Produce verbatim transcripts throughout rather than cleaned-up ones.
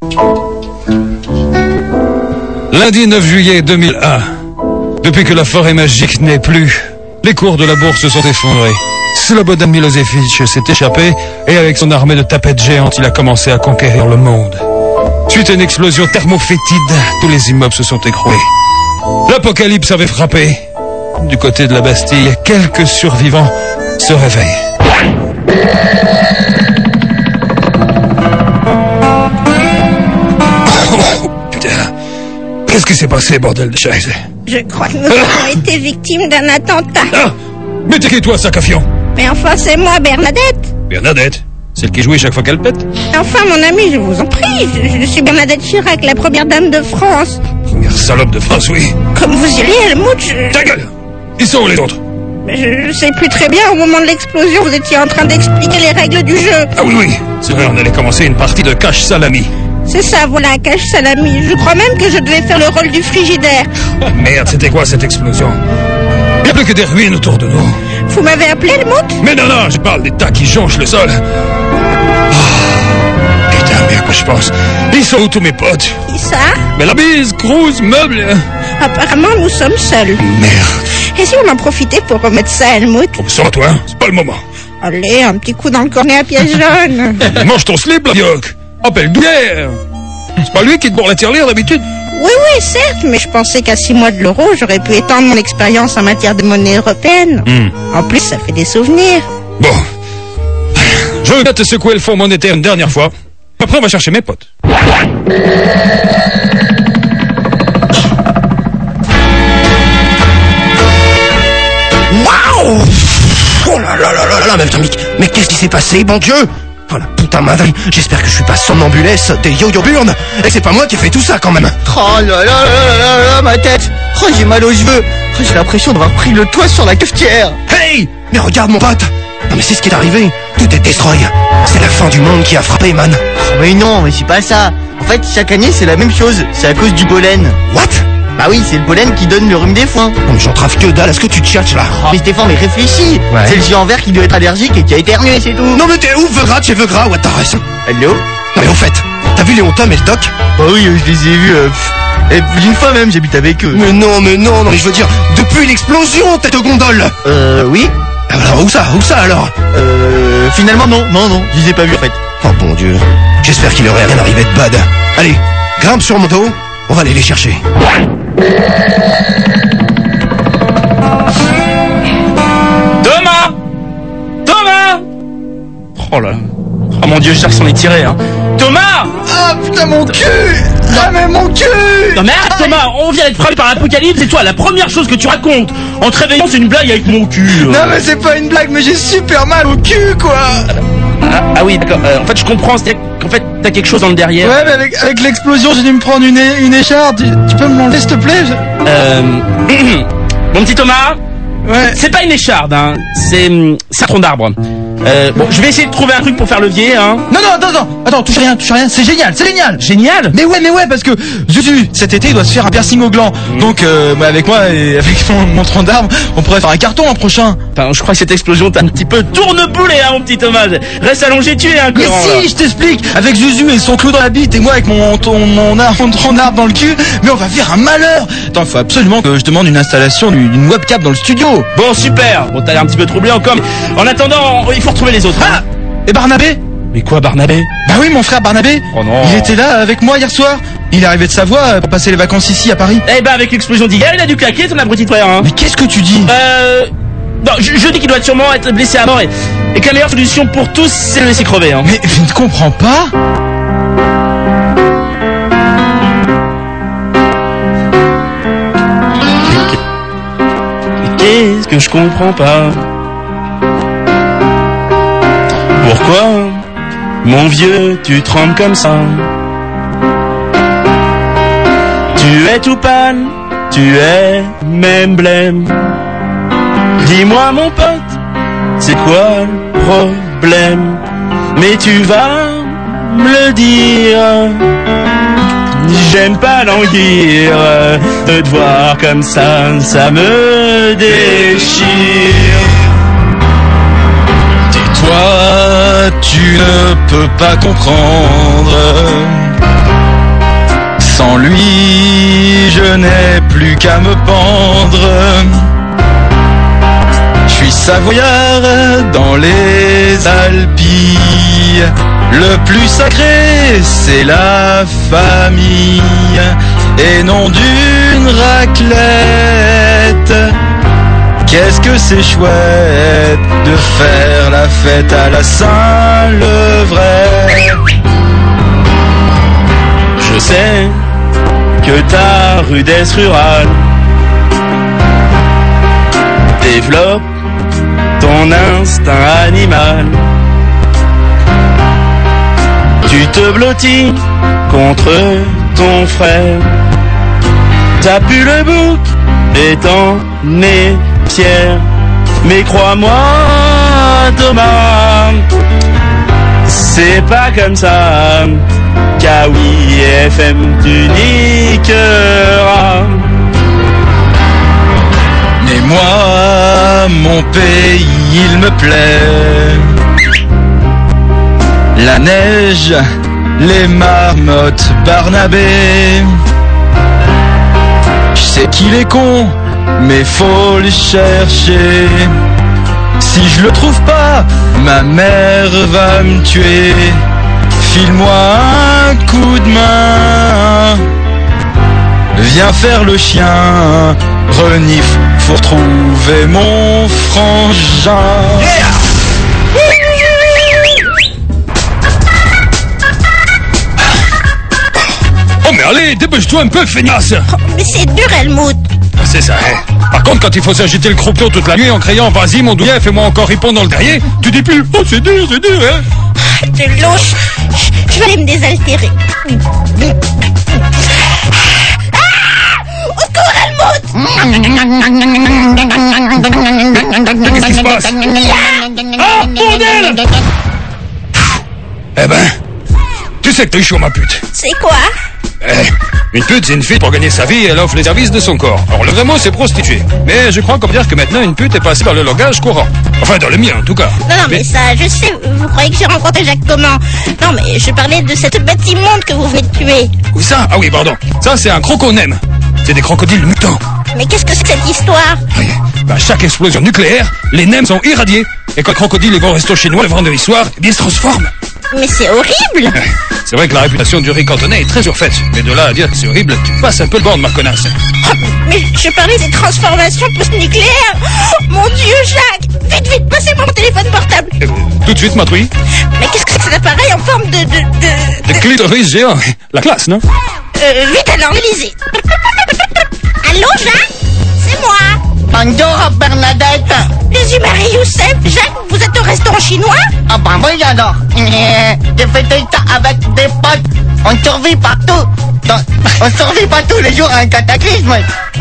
Lundi neuf juillet deux mille un. Depuis que la forêt magique n'est plus, les cours de la bourse se sont effondrés. Slobodan Milosevic s'est échappé et avec son armée de tapettes géantes, il a commencé à conquérir le monde. Suite à une explosion thermofétide, tous les immeubles se sont écroulés. L'apocalypse avait frappé. Du côté de la Bastille, quelques survivants se réveillent. Oh, putain. Qu'est-ce qui s'est passé, bordel de chaise? Je crois que nous avons été victimes d'un attentat. Ah, mais t'es qui, toi, sac-à-fion? Mais enfin, c'est moi, Bernadette. Bernadette? Celle qui jouait chaque fois qu'elle pète? Enfin, mon ami, je vous en prie, je, je suis Bernadette Chirac, la première dame de France. Première salope de France, oui. Comme vous iriez, Helmut, je... Ta gueule! Ils sont où, les autres? Je, je sais plus très bien, au moment de l'explosion, vous étiez en train d'expliquer les règles du jeu. Ah oui, oui, c'est vrai, on allait commencer une partie de cache salami. C'est ça, voilà, cache salami. Je crois même que je devais faire le rôle du frigidaire. Merde, c'était quoi cette explosion? Il n'y a plus que des ruines autour de nous. Vous m'avez appelé, Helmut? Mais non, non, je parle des tas qui jonchent le sol. Oh, putain, mais à quoi je pense? Ils sont où tous mes potes? Qui ça? Mais la bise, Cruz, meuble. Apparemment, nous sommes seuls. Merde. Et si on en profitait pour remettre ça, Helmut? Oh, sans toi, c'est pas le moment. Allez, un petit coup dans le cornet à pièce jaune. Mange ton slip, la vioque. Appelle Douillère. C'est pas lui qui te bourre la tirelire d'habitude? Oui, oui, certes, mais je pensais qu'à six mois de l'euro, j'aurais pu étendre mon expérience en matière de monnaie européenne. Mm. En plus, ça fait des souvenirs. Bon. Je vais te secouer le fonds monétaire une dernière fois. Après, on va chercher mes potes. Waouh! Oh là là là là là, mais putain, mais, mais qu'est-ce qui s'est passé, bon Dieu? Oh la putain madre, j'espère que je suis pas somnambulesse des yo-yo burnes et c'est pas moi qui ai fait tout ça quand même. Oh là là là là là, ma tête. Oh, j'ai mal aux cheveux. Oh, j'ai l'impression d'avoir pris le toit sur la cafetière. Hey! Mais regarde mon pote. Non mais c'est ce qui est arrivé. Tout est destroy. C'est la fin du monde qui a frappé, man. Oh, mais non, mais c'est pas ça. En fait, chaque année, c'est la même chose. C'est à cause du pollen. What? Bah oui, c'est le pollen qui donne le rhume des foins. Non mais j'en trave que dalle, est-ce que tu te cherches là? Oh, mais Stéphane, mais réfléchis. Ouais. C'est le géant vert qui doit être allergique et qui a éternué, c'est tout. Non mais t'es ouf, Vegra, tu es Vegra, what the rest? Allô? Non mais au fait, t'as vu Léon Tom et le doc? Bah oui, je les ai vus. Euh, pff, et plus d'une fois même, j'habite avec eux. Mais non, mais non, non mais je veux dire, depuis l'explosion, tête de gondole. Euh, oui. Alors où ça? Où ça alors? Euh, finalement non, non, non, je les ai pas vus en fait. Oh bon Dieu, j'espère qu'il aurait rien arrivé de bad. Allez, grimpe sur mon dos, on va aller les chercher. Thomas! Thomas! Oh là là. Oh mon Dieu, je cherche s'en est tiré, hein. Thomas! Ah putain, mon cul! Ah mais mon cul! Non mais arrête, Thomas, on vient d'être frappé par l'apocalypse et toi, la première chose que tu racontes en te réveillant, c'est une blague avec mon cul. euh. Non mais c'est pas une blague, mais j'ai super mal au cul, quoi! Ah, ah oui, d'accord. Euh, en fait, je comprends, c'est qu'en fait, t'as quelque chose dans le derrière. Ouais, mais avec, avec l'explosion, j'ai dû me prendre une, é- une écharpe. Tu, tu peux me l'enlever, s'il te plaît? je- Euh... Mon petit Thomas, Ouais. c'est pas une écharde, hein. C'est... c'est un tronc d'arbre. Euh, bon, je vais essayer de trouver un truc pour faire levier, hein. Non, non, attends, attends, attends, touche rien, touche rien, c'est génial, c'est génial! Génial! Mais ouais, mais ouais, parce que Zuzu, cet été, il doit se faire un piercing au gland. Donc, euh, bah, avec moi et avec mon, mon tronc d'arbre, on pourrait faire un carton l'an prochain. Enfin, je crois que cette explosion t'a un petit peu tourneboulé, hein, mon petit Thomas. Reste allongé, tu es un Mais courant, si, je t'explique! Avec Zuzu et son clou dans la bite et moi avec mon, ton, mon, ar- mon tronc d'arbre dans le cul, mais on va faire un malheur! Attends, il faut absolument que je demande une installation du- d'une webcam dans le studio. Bon, super. Bon, t'as l'air un petit peu troublé encore, mais en attendant, il faut retrouver les autres. Ah! Et Barnabé? Mais quoi, Barnabé? Bah oui, mon frère Barnabé. Oh non. Il était là avec moi hier soir. Il est arrivé de Savoie euh, pour passer les vacances ici à Paris. Eh ben, avec l'explosion d'hier, il a dû claquer, ton abruti de frère, hein. Mais qu'est-ce que tu dis? Euh... Non, je, je dis qu'il doit sûrement être blessé à mort et, et que la meilleure solution pour tous, c'est de le laisser crever, hein. Mais je ne comprends pas. Qu'est-ce que je comprends pas? Pourquoi, mon vieux, tu trembles comme ça? Tu es tout pâle, tu es même blême. Dis-moi mon pote, c'est quoi le problème? Mais tu vas me le dire. J'aime pas languir, de te voir comme ça, ça me déchire. Toi, tu ne peux pas comprendre pluie, je n'ai plus qu'à me pendre. Je suis savoyard dans les Alpilles. Le plus sacré, c'est la famille, et non d'une raclette. Qu'est-ce que c'est chouette de faire la fête à la Saint-Levray. Je sais que ta rudesse rurale développe ton instinct animal. Tu te blottis contre ton frère. T'as pu le bouc et t'en es fier. Mais crois-moi, Thomas, c'est pas comme ça qu'à oui F M tu niqueras. Mais moi, mon pays, il me plaît. La neige, les marmottes, Barnabé. Je sais qu'il est con, mais faut le chercher. Si je le trouve pas, ma mère va me tuer. File-moi un coup de main. Viens faire le chien. Renifle, faut retrouver mon frangin. Yeah. Oh mais allez, dépêche-toi un peu, feignasse. Oh, mais c'est dur, Helmut. C'est ça, hein. Par contre, quand il faut s'agiter le croupion toute la nuit en criant « Vas-y, mon douillet, fais-moi encore répondre dans le derrier », tu dis plus « Oh, c'est dur, c'est dur, hein !» De louche. Je vais aller me désaltérer. Ah, au secours, Helmut. Qu'est-ce qui se passe? Ah, bordel! Eh ben, tu sais que t'es chaud, ma pute. C'est quoi? Eh, une pute, c'est une fille pour gagner sa vie, elle offre les services de son corps. Alors le vrai mot, c'est prostituée. Mais je crois qu'on peut dire que maintenant, une pute est passée par le langage courant. Enfin, dans le mien, en tout cas. Non, non, mais, mais ça, je sais, vous croyez que j'ai rencontré Jacques comment? Non, mais je parlais de cette bête immonde que vous venez de tuer. Où ça? Ah oui, pardon. Ça, c'est un crocodile. C'est des crocodiles mutants. Mais qu'est-ce que c'est que cette histoire? Oui. Ben, à chaque explosion nucléaire, les nems sont irradiés. Et quand le crocodile est au resto chinois le vendredi soir, eh bien, il se transforme. Mais c'est horrible. C'est vrai que la réputation du riz cantonais est très surfaite. Mais de là à dire que c'est horrible, tu passes un peu le bord de ma connasse. Oh, mais je parlais des transformations post-nucléaires. Oh, mon Dieu, Jacques. Vite, vite, passez-moi mon téléphone portable. Euh, tout de suite, ma truie. Mais qu'est-ce que c'est que cet appareil en forme de... de, de, de... de clitoris géant. La classe, non? Euh, vite alors, lisez. Allô, Jacques? C'est moi. Bonjour, Bernadette. Les Marie Youssef. Jacques, vous êtes au restaurant chinois? Ah ben oui alors. J'ai fait ça avec des potes. On survit partout. Dans- On survit pas tous les jours à un cataclysme.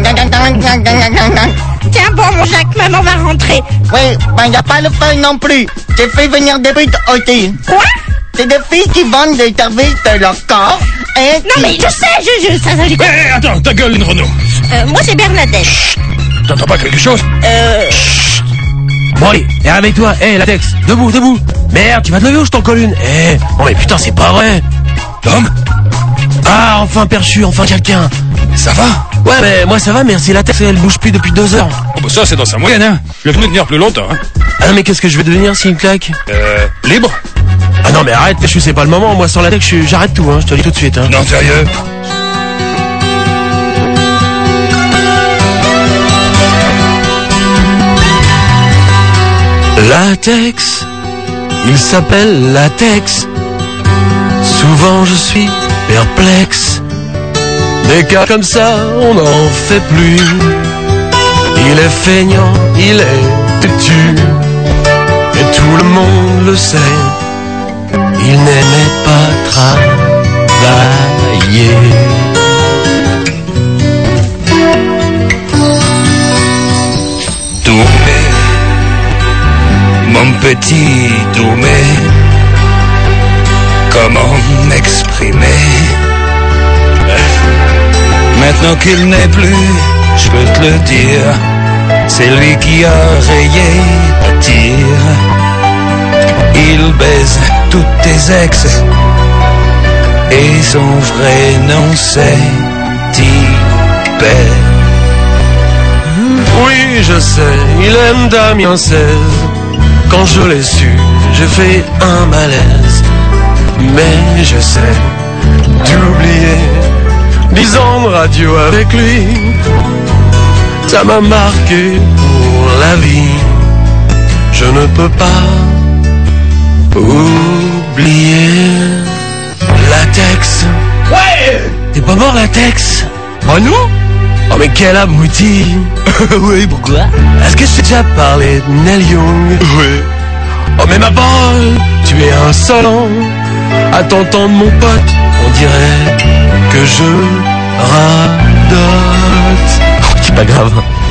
Tiens, bon, mon Jacques, maman va rentrer. Oui, ben y a pas le feu non plus. J'ai fait venir des putes aussi. Quoi? C'est des filles qui vendent des services de leur corps. Et Non, mais je sais, je... je ça, ça, j'ai Hé, hey, attends, ta gueule, une Renault. Euh, moi, c'est Bernadette. T'entends pas quelque chose? Euh... Bon allez, et avec toi, hé hey, Latex, debout, debout. Merde, tu vas te lever ou je t'en colle une? Eh, hey, oh mais putain, c'est pas vrai. Tom? Ah, enfin perchu, enfin quelqu'un. Ça va? Ouais, mais moi ça va, mais c'est Latex, elle bouge plus depuis deux heures. Oh bah ça, c'est dans sa moyenne, hein. Je vais venir tenir plus longtemps, hein. Ah non, mais qu'est-ce que je vais devenir s'il me claque? Euh, libre? Ah non, mais arrête, Perchu, c'est pas le moment. Moi, sans Latex, je- j'arrête tout, hein, je te le dis tout de suite, hein. Non, sérieux? Latex, il s'appelle Latex. Souvent je suis perplexe. Des cas comme ça, on n'en fait plus. Il est feignant, il est têtu. Et tout le monde le sait. Il n'aimait pas travailler. Doumé, mon petit Doumé, comment m'exprimer? Maintenant qu'il n'est plus, je peux te le dire, c'est lui qui a rayé ta tire. Il baise toutes tes ex, et son vrai nom c'est petit père. Oui, je sais, il aime Damien seize. Quand je l'ai su, j'ai fait un malaise. Mais je sais d'oublier dix ans de radio avec lui. Ça m'a marqué pour la vie. Je ne peux pas oublier Latex. Ouais! T'es pas mort, Latex? Oh non? Oh mais quel abruti. Oui, pourquoi? Est-ce que je t'ai déjà parlé de Neil Young? Oui. Oh mais ma parole, tu es insolent. À t'entendre mon pote, on dirait que je radote. Oh, c'est pas grave.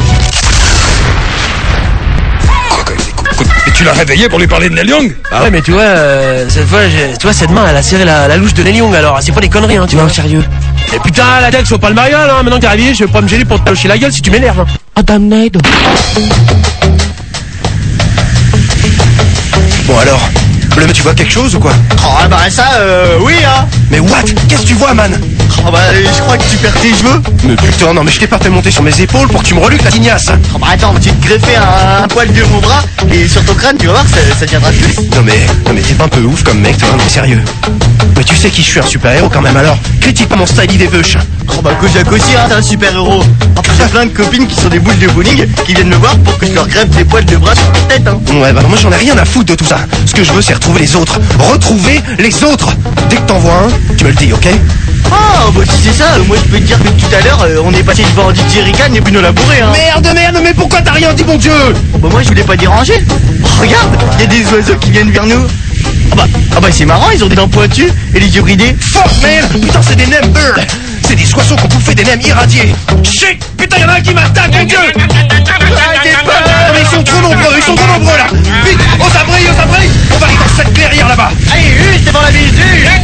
Et tu l'as réveillé pour lui parler de Neil Young? Ah ouais mais tu vois, euh, cette fois, j'ai... tu vois cette main elle a serré la, la louche de Neil Young alors, c'est pas des conneries hein, tu vois, sérieux. Et putain la tête, faut pas le mariage hein, maintenant que t'es réveillé, je vais pas me gêner pour te talocher la gueule si tu m'énerves hein. Oh damned. Bon alors, Bleu, tu vois quelque chose ou quoi? Oh bah ça, euh, oui hein. Mais what? Qu'est-ce que tu vois, man? Oh bah je crois que tu perds tes cheveux. Mais putain, non mais je t'ai pas fait monter sur mes épaules pour que tu me reluques la tignasse. Oh bah attends, tu te greffais un, un poil de mon bras et sur ton crâne, tu vas voir, ça, ça tiendra plus. Non mais, non mais t'es pas un peu ouf comme mec, toi, mais sérieux. Mais tu sais qui je suis, un super-héros quand même, alors critique pas mon style des veuches. Oh bah Kojak aussi hein, t'es un super héros. En plus j'ai plein de copines qui sont des boules de bowling qui viennent me voir pour que je leur greffe des poils de bras sur la tête hein. Ouais bah moi j'en ai rien à foutre de tout ça. Ce que je veux c'est retrouver les autres. Retrouver les autres. Dès que t'en vois un, tu me le dis, ok? Oh bah si c'est ça, moi je peux te dire que tout à l'heure euh, on est passé devant du Jerrycan et puis nous labourer hein. Merde, merde, mais pourquoi t'as rien dit mon dieu? Oh bah moi je voulais pas déranger. Oh, regarde, il y a des oiseaux qui viennent vers nous. Ah bah, ah bah c'est marrant, ils ont des dents pointues et les yeux bridés. Fuck man, putain c'est des nems, euh, c'est des oiseaux qui ont bouffé des nems irradiés. Shit, putain y'en a un qui m'attaque, mon dieu. Mais ils sont trop nombreux, ils sont trop nombreux là. Vite, aux abris, aux abris. On va aller dans cette clairière là-bas. Allez, juste devant la visu.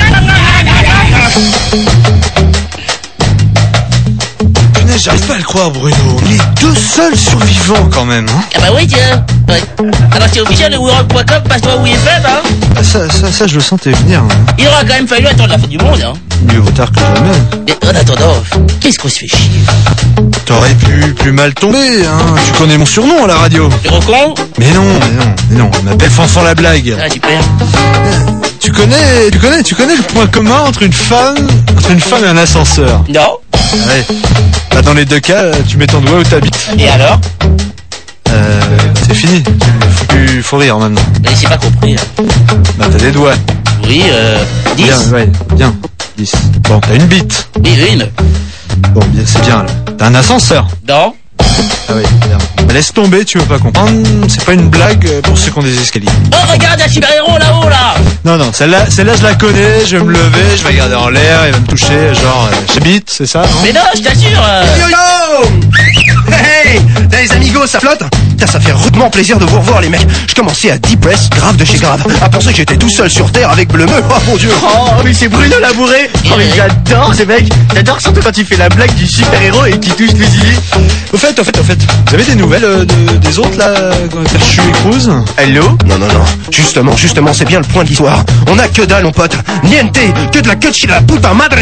J'arrive pas à le croire, Bruno. Les deux seuls survivants, quand même. Hein. Ah bah oui, tiens. Ouais. Alors c'est officiel, le World point com passe-toi où il est fait, hein. Ça, ça, ça, je le sentais venir. Hein. Il aura quand même fallu attendre la fin du monde, hein. Mieux vaut tard que jamais. Et en attendant, qu'est-ce qu'on se fait chier? T'aurais pu plus mal tomber, hein. Tu connais mon surnom à la radio. Le con? Mais non, mais non, mais non. On m'appelle Fanfan la blague. Ah, super. Tu connais, tu connais, tu connais le point commun entre une femme, entre une femme et un ascenseur? Non. Ouais. Bah dans les deux cas, tu mets ton doigt où t'habites. Et alors? Euh, c'est fini. Faut plus, faut rire maintenant. Mais j'ai pas compris. Hein. Bah t'as des doigts. Oui, euh, dix. Bien, ouais, bien. dix. Bon, t'as une bite. Oui, une. Bon, bien, c'est bien là. T'as un ascenseur. Non. Ah oui, bien. Bah, laisse tomber, tu veux pas comprendre. C'est pas une blague pour ceux qui ont des escaliers. Oh, regarde, un super-héros là-haut, là. Non, non, celle-là, celle-là, je la connais, je vais me lever, je vais regarder en l'air, il va me toucher, genre, euh, j'habite, c'est ça, non? Mais non, je t'assure. Euh... Yo yo! Hey! Les amigos, ça flotte? Putain, ça fait rudement plaisir de vous revoir, les mecs. Je commençais à depress, grave de chez grave, à penser que j'étais tout seul sur Terre avec Bleumeux. Oh mon dieu! Oh, mais c'est Bruno Labouré. Oh, mais j'adore ce mec. J'adore surtout quand il fait la blague du super-héros et qu'il touche les idées. Au fait, au fait, au fait, vous avez des nouvelles euh, de, des autres, là, Perchu et Cruz? Hello? Non, non, non. Justement, justement, c'est bien le point de l'histoire. On a que dalle, mon pote. Niente, que de la queue de la puta madre.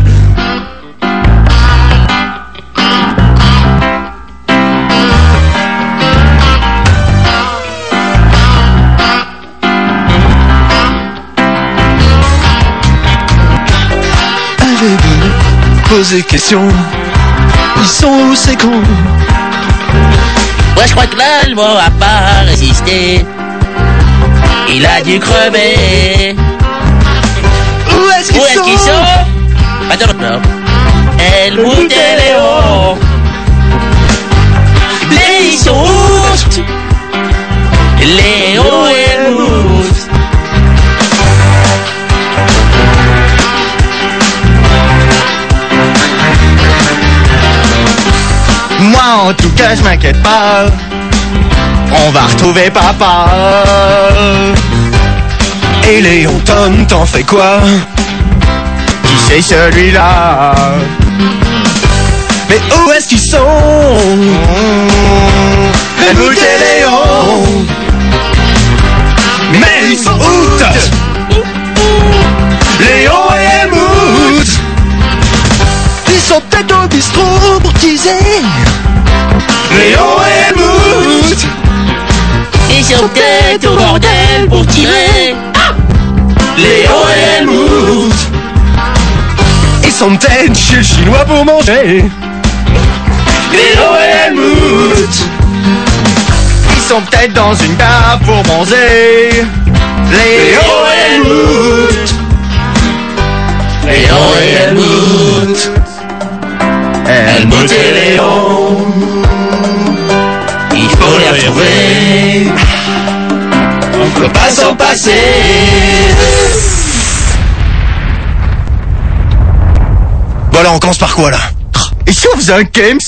Avez-vous posé question? Ils sont où ces cons? Ouais, je crois que l'Allemand a pas résisté. Il a dû crever. Où est-ce qu'ils Où est-ce sont? qu'ils sont? Attends, non. Helmut et Léon. Mais ils sont où? Léon et Helmut. Moi en tout cas je m'inquiète pas. On va retrouver papa. Et Léon Tom, t'en fais quoi? Qui c'est celui-là? Mais où est-ce qu'ils sont? Helmut et Léon. Mais ils sont où? Léon et Helmut. Ils sont peut-être au bistrot pour teaser Léon et Helmut. Ils sont peut-être au bordel pour tirer. Ah Léon et Helmut. Ils sont peut-être chez le chinois pour manger. Léon et Helmut. Ils sont peut-être dans une cave pour manger. Léon et Helmut. Léon et Helmut. Helmut et Léon. Il faut les retrouver. On peut pas s'en passer. Bon alors on commence par quoi là? Et si on faisait un games?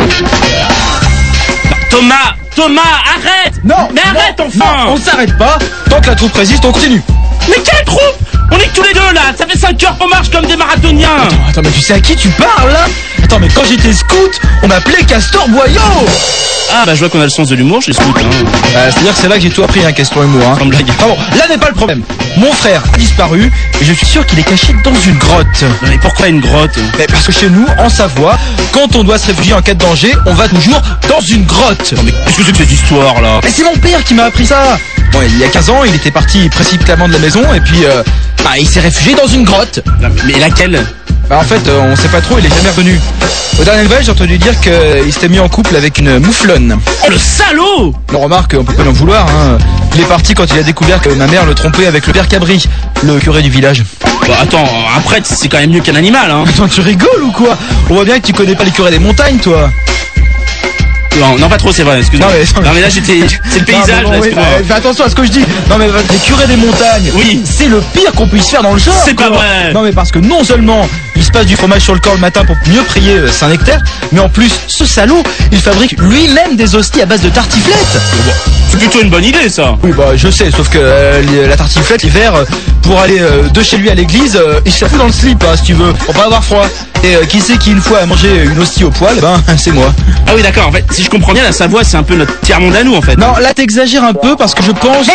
Thomas, Thomas, arrête. Non. Mais arrête non, enfin. non, on s'arrête pas. Tant que la troupe résiste, on continue. Mais quelle troupe? On est que tous les deux là. Ça fait cinq heures qu'on marche comme des marathoniens. Attends, attends, mais tu sais à qui tu parles là? Attends, mais quand j'étais scout, on m'appelait Castor Boyau. Ah bah je vois qu'on a le sens de l'humour chez Scout. Hein. Euh, C'est-à-dire que c'est là que j'ai tout appris, hein, Castor Humour. Hein. Comme blague. Ah bon, là n'est pas le problème. Mon frère a disparu et je suis sûr qu'il est caché dans une grotte. Non, mais pourquoi une grotte? Mais parce que chez nous, en Savoie, quand on doit se réfugier en cas de danger, on va toujours dans une grotte. Non mais qu'est-ce que c'est que cette histoire là? Mais c'est mon père qui m'a appris ça. Bon, il y a quinze ans, il était parti précipitamment de la maison et puis euh, bah, il s'est réfugié dans une grotte. Non, mais laquelle? Bah en fait, euh, on sait pas trop, il est jamais revenu. Au dernier nouvelle, j'ai entendu dire qu'il s'était mis en couple avec une mouflonne. Oh le salaud! Non, remarque, on peut pas l'en vouloir, hein. Il est parti quand il a découvert que ma mère le trompait avec le père Cabri, le curé du village. Bah attends, un prêtre c'est quand même mieux qu'un animal hein. Attends, tu rigoles ou quoi? On voit bien que tu connais pas les curés des montagnes, toi. Non, non pas trop c'est vrai, excuse-moi. Non, mais- Non mais là j'étais... C'est le paysage Non, mais là, bon, oui, excuse-moi. euh, fais attention à ce que je dis. Non mais les curés des montagnes, Oui. c'est le pire qu'on puisse faire dans le genre. C'est quoi. pas vrai. Non mais parce que non seulement il se passe du fromage sur le corps le matin pour mieux prier euh, Saint-Nectaire, mais en plus ce salaud, il fabrique lui-même des hosties à base de tartiflette. C'est plutôt une bonne idée ça. Oui bah je sais, sauf que euh, la tartiflette l'hiver, euh, pour aller euh, de chez lui à l'église, euh, il se la fout dans le slip hein, si tu veux, pour pas avoir froid. Et euh, qui c'est qui une fois a mangé une hostie au poil? Ben c'est moi. Ah oui d'accord, en fait si je comprends bien la Savoie c'est un peu notre tiers-monde à nous en fait. Non là t'exagères un peu parce que je pense que...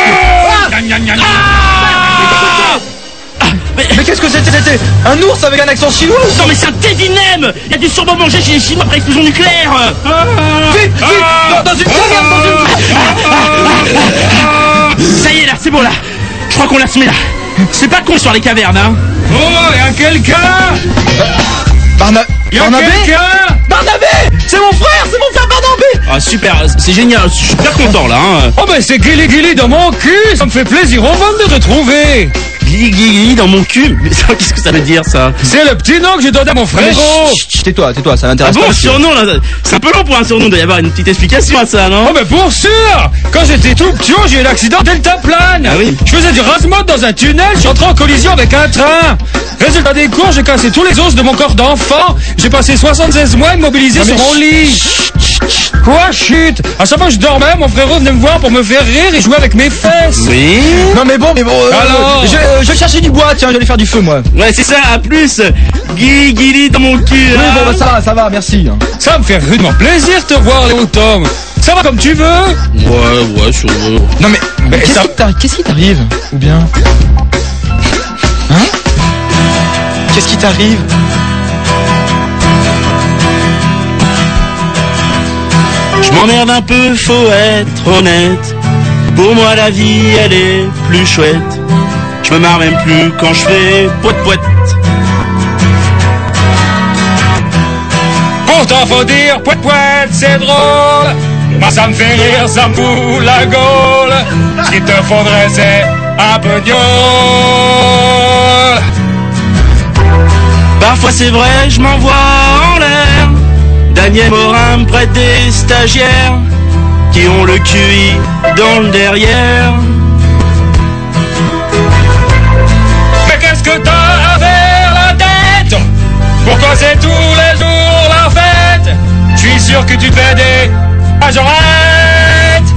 Mais qu'est-ce que c'était? C'était un ours avec un accent chinois ou... Non mais c'est un Teddy Nem. Il a dû sûrement manger chez les Chinois après l'explosion nucléaire. Vite, vite, dans, dans une caverne, dans une... Ça y est là, c'est bon là. Je crois qu'on l'a semé là. C'est pas con sur les cavernes hein. Oh, y'a quelqu'un? Barna... Y'a Barnabé quelqu'un? Barnabé. C'est mon frère, c'est mon frère Barnabé. Ah super, c'est génial, je suis super content là hein. Oh ben c'est Gilly Gilly dans mon cul, ça me fait plaisir au monde de te retrouver. Gli gli gli dans mon cul. Mais ça, qu'est-ce que ça veut dire ça? C'est le petit nom que j'ai donné à mon frérot. Chut, chut, tais-toi, tais-toi, ça Ah m'intéresse bon, pas. surnom là, c'est un peu long pour un surnom, il doit y avoir une petite explication à ça, non? Oh ben pour sûr. Quand j'étais tout petit, j'ai eu l'accident deltaplane. Ah oui. Je faisais du rasement dans un tunnel, je suis entré en collision avec un train. Résultat des cours, j'ai cassé tous les os de mon corps d'enfant. J'ai passé soixante-seize mois immobilisé Non, sur mais mon lit. Quoi, chut? À chaque fois que je dormais, mon frérot venait me voir pour me faire rire et jouer avec mes fesses. Oui. Non mais bon, mais bon, euh, Alors je, euh, je vais chercher du bois, tiens, je vais aller faire du feu moi. Ouais, c'est ça, à plus. Gli gli dans mon cul. Oui, là. bon, bah ça va, ça va, merci. hein. Ça me fait rudement plaisir de te voir, Léo Tom. Ça va comme tu veux? Ouais, ouais, sur. Non mais, Mais qu'est-ce ça- qui t'arrive? Qu'est-ce qui t'arrive? Ou bien... Hein? Qu'est-ce qui t'arrive? Je m'emmerde un peu, faut être honnête. Pour moi, la vie, elle est plus chouette. Je me marre même plus quand je fais poète poète. Pourtant faut dire poète poète, c'est drôle. Moi ça me fait rire, ça me fout la gaule. Ce qu'il te faudrait c'est un peu de Parfois, c'est vrai, je m'envoie en l'air. Daniel Morin me prête des stagiaires qui ont le Q I dans le derrière. Mais qu'est-ce que t'as à faire la tête? Pourquoi c'est tous les jours la fête? Je suis sûr que tu fais des majorettes.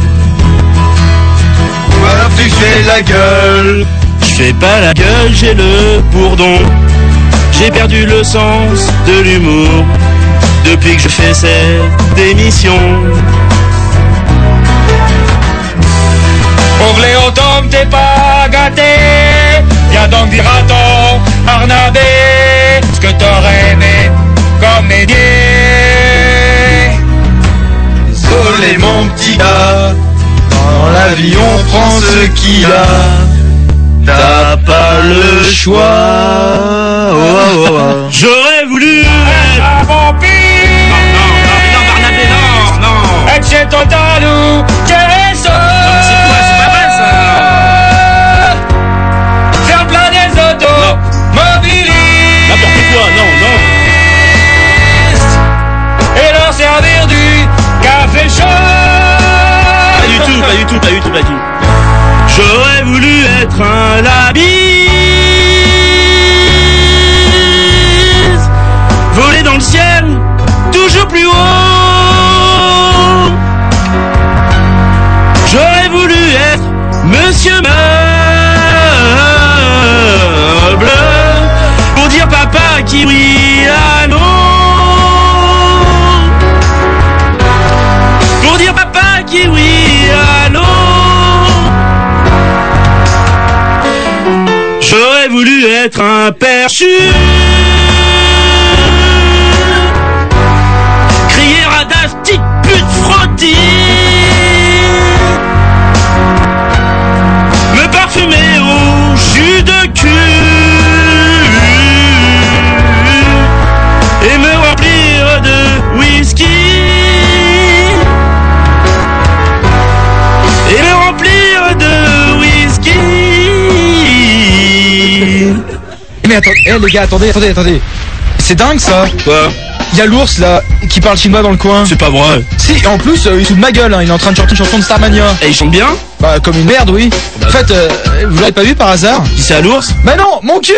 Alors tu fais la gueule. Je fais pas la gueule, j'ai le bourdon. J'ai perdu le sens de l'humour depuis que je fais cette émission. Pauvre Léo Tom, t'es pas gâté. Viens donc dire à ton Barnabé ce que t'aurais aimé comme métier. vie on prend ce qu'il a. T'as pas le choix. Oh, oh, oh. J'aurais voulu être un vampire. Non, non, non, mais non, Barnabé, non, non. Et c'est total ou qu'est-ce? Non, mais c'est quoi, c'est pas vrai ça. Faire plein des autos, mobilistes. N'importe quoi, non, non. Et leur servir du café chaud. Pas du tout, pas du tout, pas du tout, pas du tout. J'aurais voulu être un labyrinthe, voler dans le ciel, toujours plus haut. J'aurais voulu être Monsieur Meuble, pour dire papa qui oui à non. Pour dire papa qui oui à non. J'aurais voulu être un perchu, crier radasse, petite pute frottille, me parfumer au jus de cul et me remplir de whisky et me remplir de whisky. Mais attends, eh les gars, attendez, attendez, attendez. C'est dingue ça. Quoi? Il y a l'ours là qui parle chinois dans le coin. C'est pas vrai. Si, et en plus, euh, il se fout de ma gueule, hein. Il est en train de chanter une chanson de Starmania. Et il chante bien? Bah, comme une merde, oui. Bah, en fait, euh, vous l'avez pas vu par hasard? Qui c'est à l'ours? Bah non, mon cul.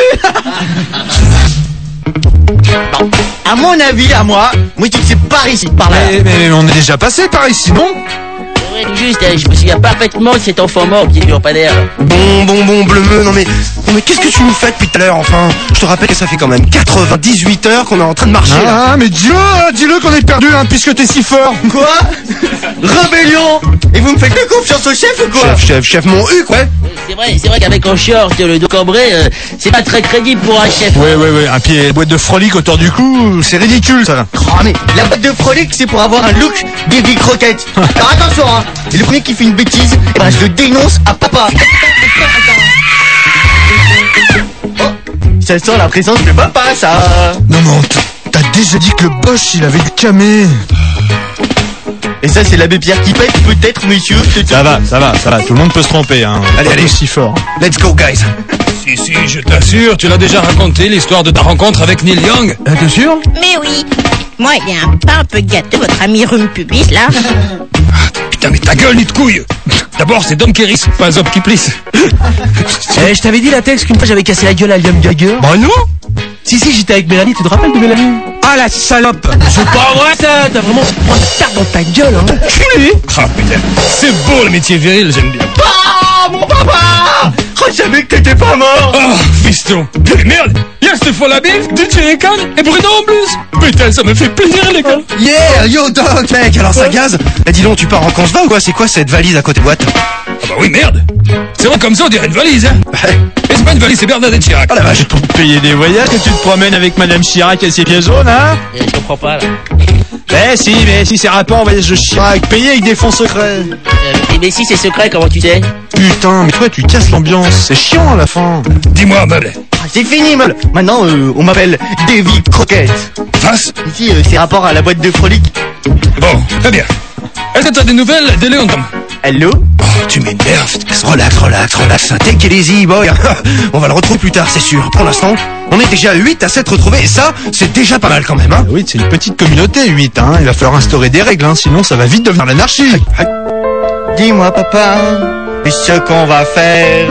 Bon, à mon avis, à moi, moi je dis que c'est par ici, par là. Mais, mais, mais on est déjà passé par ici, bon? Ouais, tout juste, je me souviens parfaitement de cet enfant mort qui est du lampadaire. Bon, bon, bon, Bleu, non mais, non mais qu'est-ce que tu nous fais depuis tout à l'heure, enfin? Je te rappelle que ça fait quand même quatre-vingt-dix-huit heures qu'on est en train de marcher, Ah, là. mais dis-le, hein, dis-le qu'on est perdu, hein, puisque t'es si fort. Quoi? Rébellion? Et vous me faites que confiance au chef ou quoi? Chef, chef, chef, mon huc, ouais. C'est vrai, c'est vrai qu'avec un short, le dos cambré, euh, c'est pas très crédible pour un chef. Ouais, ouais, ouais, un pied, boîte de frolic autour du cou, c'est ridicule, ça. Oh mais la boîte de frolic c'est pour avoir un look Baby Croquette. Alors attention hein, et le premier qui fait une bêtise, eh ben je le dénonce à papa. Oh, ça sent la présence de papa ça. Non, mais on t- t'as déjà dit que le Bosch, il avait du camé. Et ça c'est l'abbé Pierre qui pète peut-être monsieur. Ça va, ça va, ça va, tout le monde peut se tromper, hein. Allez, Pas allez. aussi fort. Let's go, guys. Si, si, je t'assure, tu l'as déjà raconté, l'histoire de ta rencontre avec Neil Young. Euh, t'es sûr? Mais oui. Moi, il est un pas un peu gâteux, votre ami rhume pubis, là. Putain, mais ta gueule, nid de couille. D'abord, c'est Dom Kéris, pas Zop qui plisse. Eh, je t'avais dit, Latex, qu'une fois j'avais cassé la gueule à Liam Gallagher. Bah non. Si, si, j'étais avec Mélanie, tu te rappelles de Mélanie? Ah, la salope. C'est pas vrai ça. T'as vraiment pris une tarte dans ta gueule, hein. Culé. Ah putain, c'est beau le métier viril, j'aime bien. Ah mon papa. Oh je savais que t'étais pas mort. Oh, fiston. Mais merde, y'a cette fois la bif, du Tchérican et Bruno en plus. Putain, ça me fait plaisir les gars. Yeah, yo, Doc, mec, alors ça gaze? Eh, dis donc, tu pars en Kansva ou quoi? C'est quoi cette valise à côté de boîte? Ah bah oui, merde. C'est vrai comme ça, on dirait une valise, hein. Et c'est pas une valise, c'est Bernadette Chirac. Ah la vache. Pour te payer des voyages que tu te promènes avec Madame Chirac et ses pieds jaunes, hein? Euh, Je comprends pas, là. Eh si, mais si c'est rapport au voyage de Chirac, payé avec des fonds secrets. Euh, mais si c'est secret, comment tu sais? Putain, mais toi tu casses l'ambiance, c'est chiant à la fin. Dis-moi, meuble. Ah, c'est fini meule. Maintenant euh, on m'appelle Davy Croquette. Face. Ici euh, c'est rapport à la boîte de frolic. Bon, très bien. Est-ce que t'as des nouvelles de Léon Tom? Allô? Oh, tu m'énerves. Relax, relax, relax. Take it easy, boy. On va le retrouver plus tard, c'est sûr. Pour l'instant, on est déjà à huit à s'être retrouvés. Et ça, c'est déjà pas mal quand même, hein. Oui, c'est une petite communauté, huit, hein. Il va falloir instaurer des règles, hein, sinon ça va vite devenir l'anarchie. Dis-moi papa, ce qu'on va faire.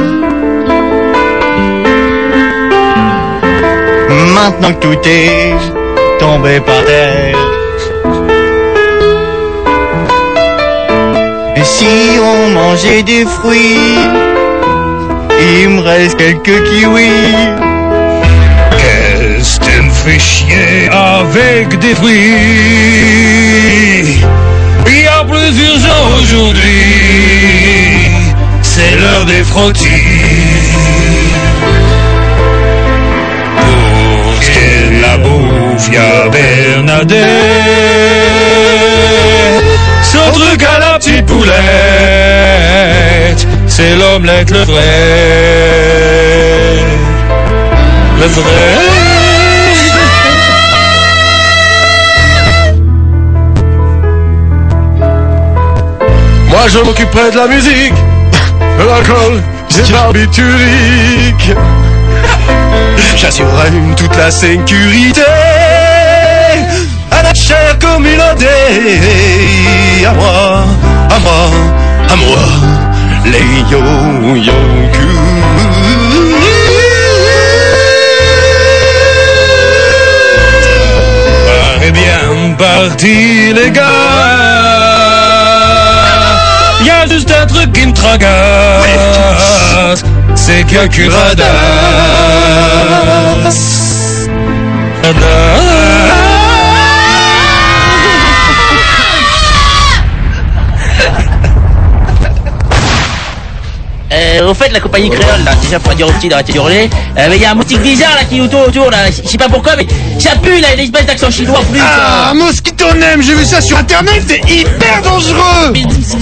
Maintenant que tout est tombé par terre. Et si on mangeait des fruits, il me reste quelques kiwis. Qu'est-ce que tu me fais chier avec des fruits? Il y a plus urgent aujourd'hui, c'est l'heure des frottis. Pour ce qui est de la bouffe, y'a Bernadette, son truc à la petite poulet. c'est l'omelette le vrai. Le vrai. Moi je m'occuperai de la musique, de l'alcool, des barbituriques. J'assurerai toute la sécurité à la chère communauté. À moi, à moi, à moi, les yo-yo Eh bien parti les gars, y a juste un truc qui me tracasse, c'est qu'il y a qu'une radasse. Euh, au fait, la compagnie créole, là, déjà pour dire aux petits d'arrêter d'hurler, euh, mais il y a un moustique bizarre là qui est autour, autour là, je sais pas pourquoi, mais ça pue là, il y a une espèce d'accent chinois en plus. Ah, mosquito nem, j'ai vu ça sur internet, c'est hyper dangereux.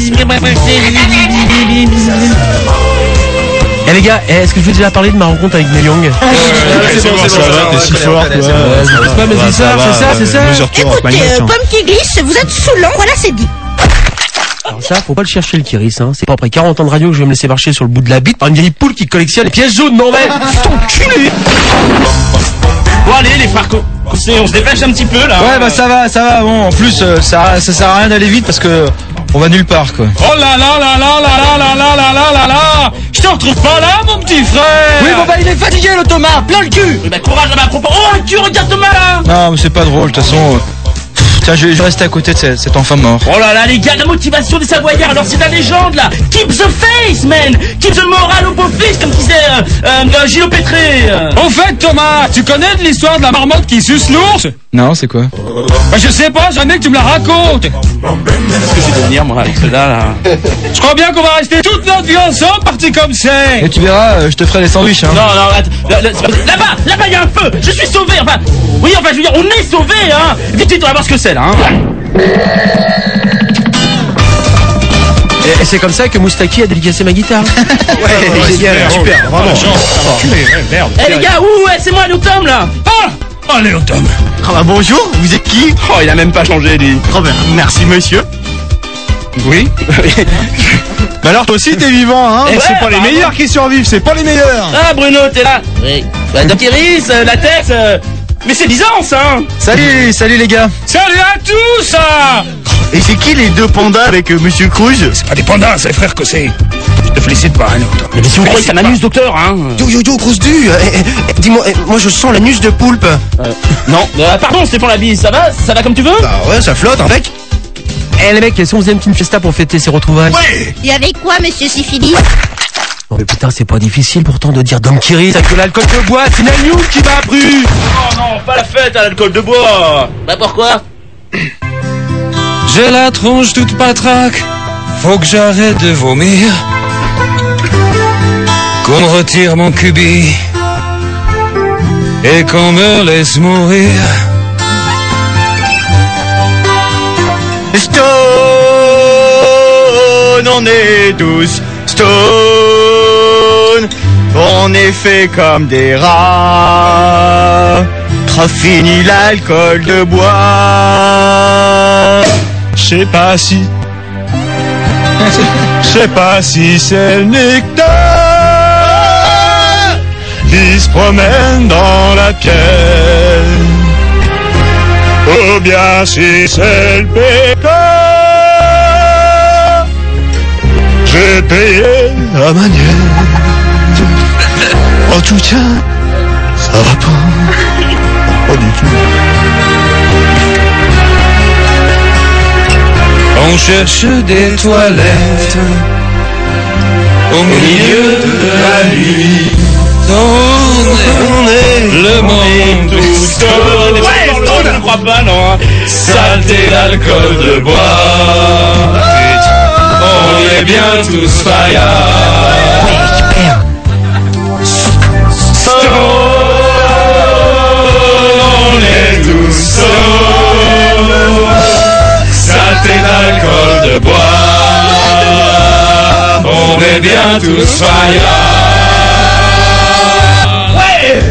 Eh les gars, est-ce que je vous ai déjà parlé de ma rencontre avec Neil Young? C'est bon, ça va, t'es si fort, quoi. C'est pas mes histoires, c'est ça, c'est ça. Écoutez, euh, pomme qui glisse, vous êtes saoulant, voilà c'est dit. Alors ça, faut pas le chercher le Kiris, hein. C'est pas après quarante ans de radio que je vais me laisser marcher sur le bout de la bite par une vieille poule qui collectionne les pièces jaunes, non mais ton culé. Bon allez les frères, on se dépêche un petit peu là. Ouais, bah ça va, ça va. Bon, en plus, euh, ça, ça sert à rien d'aller vite parce que on va nulle part, quoi. Oh là là là là là là là là là là là là. Je te retrouve pas là mon petit frère. Oui, bon bah il est fatigué le Thomas, plein le cul. Oui, bah courage là-bas à propos. Oh le cul, regarde Thomas là. Non, mais c'est pas drôle, de toute façon. euh, Tiens, je vais, je vais rester à côté de cet, cet enfant mort. Oh là là les gars, la motivation des Savoyards, alors c'est la légende là. Keep the face man, keep the moral au beau fils, comme disait euh, euh, Gilles Pétré. Euh. Au fait Thomas, tu connais de l'histoire de la marmotte qui suce l'ours? Non, c'est quoi? Bah je sais pas, jamais que tu me la racontes. Qu'est-ce que je vais devenir moi avec cela là? Je crois bien qu'on va rester toute notre vie ensemble, parti comme c'est. Et tu verras, euh, je te ferai des sandwichs, hein. Non, non, attends, là, là, là-bas, là-bas il y a un feu, je suis sauvé, enfin, oui, enfin je veux dire, on est sauvé, hein. Vite, vite, on va voir ce que c'est là, hein. Et, et c'est comme ça que Moustaki a dédicacé ma guitare. Ouais, génial, super, vraiment. Eh les gars, ouh, ouais, c'est moi, Léo Tom là. Ah, allez au Tom. Ah bah bonjour, vous êtes qui? Oh, il a même pas changé, lui. Oh ben, merci monsieur. Oui. Bah alors toi aussi t'es vivant, hein. Eh C'est ouais, pas les pardon. meilleurs qui survivent, c'est pas les meilleurs. Ah, Bruno, t'es là. Oui. Bah, Doc Iris, euh, latex, euh, mais c'est Byzance, hein. Salut, salut les gars. Salut à tous. Ah. Et c'est qui les deux pandas avec euh, monsieur Cruz? C'est pas des pandas, c'est frère que c'est. Je te félicite pas, un autre. Mais si vous croyez que ça m'amuse, docteur, hein. Yo yo yo, grosse du. euh, eh, eh, Dis-moi, eh, moi je sens l'anus de poulpe. Non. Euh, pardon, Stéphane Labisse, ça va? Ça va comme tu veux? Bah ouais, ça flotte, avec. Eh les mecs, si on faisait une petite fiesta pour fêter ces retrouvailles? Ouais. Et avec quoi, monsieur Syphilis? Oh mais putain, c'est pas difficile pourtant de dire Dom Kiris avec de l'alcool de bois, c'est Nagnou qui m'a appris. Oh non, pas la fête à l'alcool de bois. Bah pourquoi? J'ai la tronche toute patraque, faut que j'arrête de vomir, qu'on me retire mon cubi et qu'on me laisse mourir. Stone, on est tous stone. On est fait comme des rats. Trop fini l'alcool de bois. Je sais pas si. Je sais pas si c'est le nectar qui se promène dans la pierre, ou bien si c'est le pétard. J'ai payé la manière. Oh tout tient, ça va pas. Pas du tout. On cherche des toilettes au milieu de la nuit. Tourner le monde tout seul. Ouais, Stone, je ne crois pas, non. Saleté d'alcool de bois. On est bien tous faillards. On est tous sauts. Saleté d'alcool de bois. On est est bien tous fire. Ouais.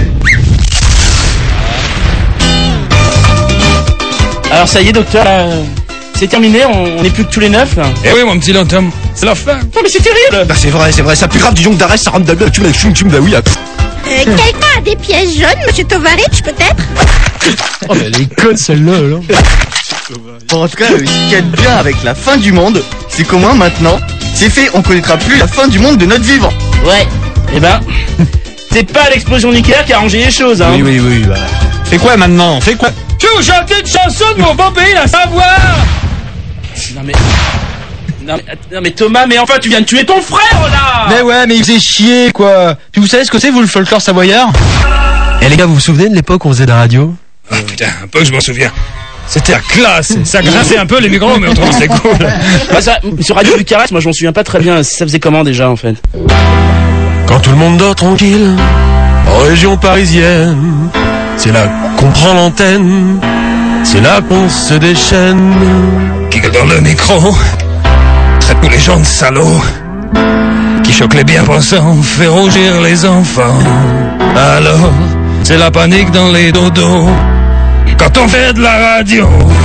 Alors ça y est, docteur, euh, c'est terminé, on n'est plus que tous les neuf là. Eh oui, mon petit Lantom, c'est la fin. Non mais c'est terrible. Bah c'est vrai, c'est vrai, ça plus grave du jonc d'arrêt, ça rentre dans le tu me chum chum bah oui. Euh, quelqu'un a des pièces jaunes, monsieur Tovarich, peut-être? Oh mais elle est conne celle-là alors. Bon, en tout cas, euh, ce qu'il y a de bien avec la fin du monde, c'est qu'au moins maintenant, c'est fait, on connaîtra plus la fin du monde de notre vivant. Ouais. Eh ben, c'est pas l'explosion nucléaire qui a arrangé les choses, hein. Oui, oui, oui, bah. Fais quoi maintenant? Fais quoi? Je vais vous chanter une chanson de mon beau pays, la Savoie. Non mais... Non mais, non mais Thomas, mais enfin tu viens de tuer ton frère là. Mais ouais, mais il faisait chier quoi. Puis vous savez ce que c'est, vous, le folklore savoyard? Eh les gars, vous vous souvenez de l'époque où on faisait de la radio? Ah putain, un peu que je m'en souviens. C'était la classe, ça grinçait un peu les micros, mais autrement c'était cool. Bah ça, sur Radio Bucarest, moi je m'en souviens pas très bien, ça faisait comment déjà en fait? Quand tout le monde dort tranquille, en région parisienne, c'est là qu'on prend l'antenne, c'est là qu'on se déchaîne. Qui dans le micro traite tous les gens de salauds, qui choque les bien-pensants, fait rougir les enfants. Alors, c'est la panique dans les dodos, quand on fait de la radio.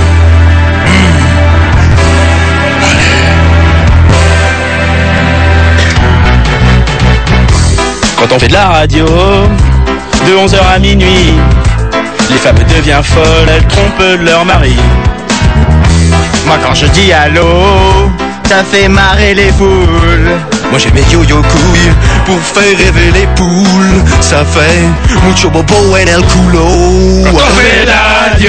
Quand on fait de la radio, de onze heures à minuit, les femmes deviennent folles, elles trompent leur mari. Moi quand je dis allô, ça fait marrer les foules. Moi j'ai mes yo-yo couilles pour faire rêver les poules. Ça fait mucho bobo en el culo. Quand on fait de la radio.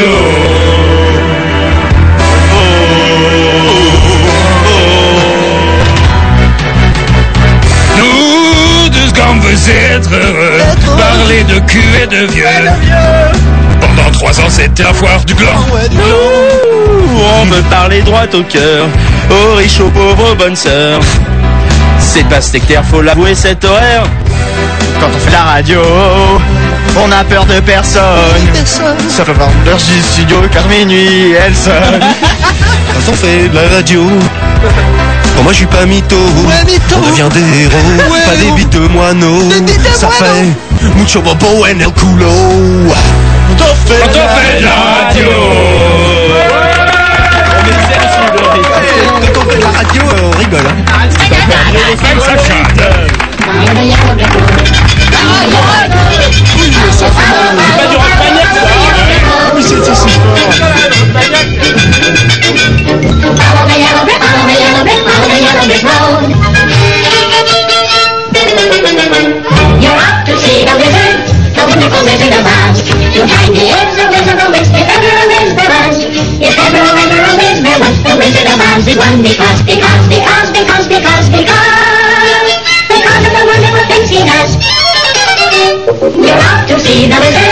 Nous, deux gars, on veut être heureux, parler de cul et de vieux. Pendant trois ans, c'était la foire du gland. Nous, on veut parler droit au cœur, aux riches, aux pauvres, aux bonnes sœurs. C'est pas sectaire, faut l'avouer, cet horaire. Quand on fait la radio, on a peur de personne. Ça fait vingt heures du studio car minuit elle sonne. Quand on fait de la radio, bon moi je suis pas mytho, Ouais, mytho. on devient des héros, Ouais, pas des on- bites de moineaux. Des bites de Ça moineaux. fait mucho bobo en el culo. Quand on fait Quand on fait de la radio. Quand on fait de la radio, euh, on rigole. Hein. Les femmes, ça chante. C'est pas du rock maniaque, ça. Oui, c'est c'est si fort. You're out to see the wizard, the wonderful Wizard of Oz. You'll find he is a wizard who is if ever a whiz there was. If ever, ever a whiz there was, the Wizard of Oz is one because, because, because, because, because, because, because of the wonderful things he does. You're out to see the wizard.